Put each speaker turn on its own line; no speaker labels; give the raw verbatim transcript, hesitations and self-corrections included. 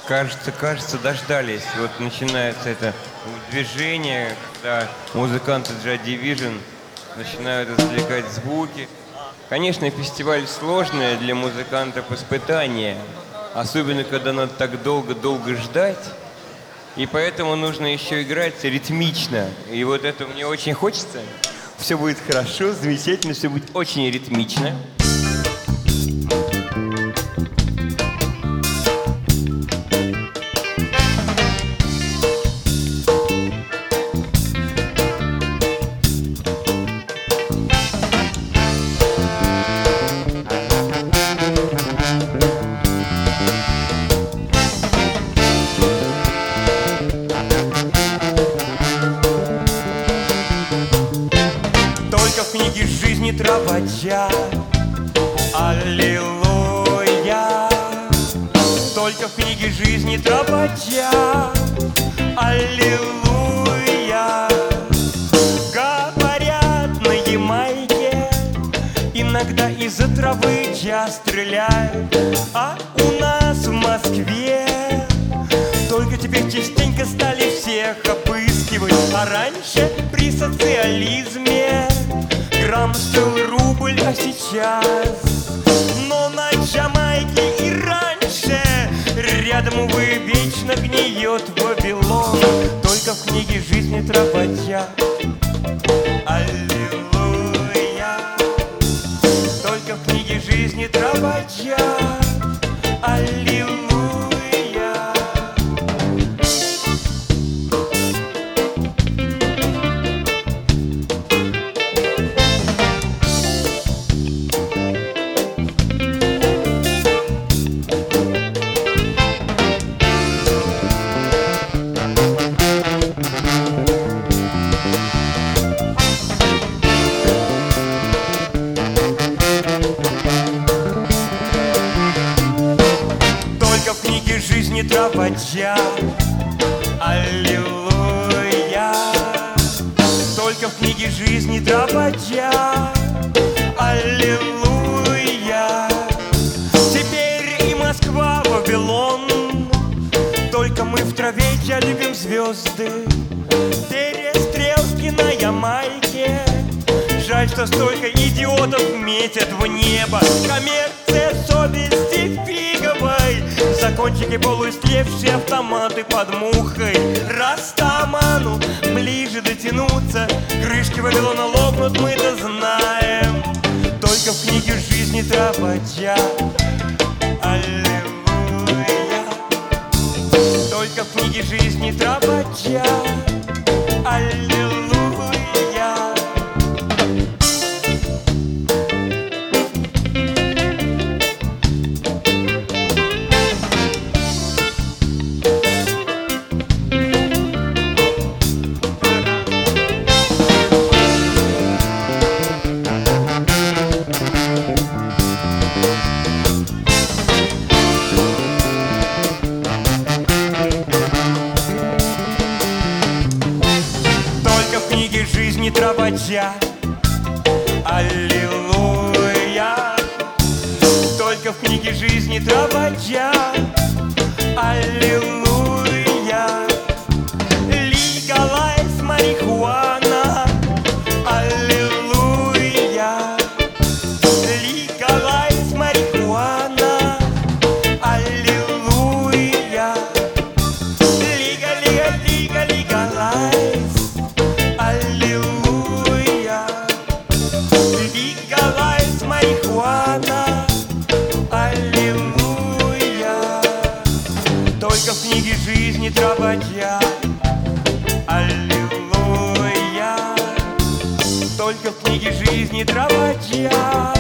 Кажется, кажется, дождались. Вот начинается это движение, когда музыканты Joy Division начинают извлекать звуки. Конечно, фестиваль сложное для музыкантов испытание, особенно когда надо так долго-долго ждать. И поэтому нужно еще играть ритмично. И вот это мне очень хочется. Все будет хорошо, замечательно, все будет очень ритмично.
Только в книге жизни тропача, аллилуйя. Только в книге жизни тропача, аллилуйя. Говорят на Ямайке, иногда из-за травы час стреляют, а у нас в Москве только теперь частенько стали всех опыскивать. А раньше при социализме грамм стоил рубль, а сейчас. Но на Jamaiке и раньше рядом, увы, вечно гниет Вавилон. Только в книге жизни тропача, аллилуйя. Только в книге жизни тропача, аллилуйя. Только в книге жизни тропача, аллилуйя. Только в книге жизни тропача, аллилуйя. Теперь и Москва, Вавилон. Только мы в траве любим звезды, перестрелки на Ямайке. Жаль, что столько идиотов метят в небо. Коммерция совести фиговой, закончики полуистлевшие автоматы под мухой. Растаману ближе дотянуться, крышки Вавилона лопнут, мы-то знаем. Только в книге жизни тропача, аллилуйя. Только в книге жизни тропача, аллилуйя. Только в книге жизни тропача, аллилуйя. Только в книге жизни тропача, аллилуйя. Legalize марихуана, аллилуйя. Legalize марихуана, аллилуйя. Лига, лига, лига, legalize, аллилуйя. Legalize марихуана, аллилуйя. Только в книге жизни тропача, аллилуйя. Только в книге жизни тропача.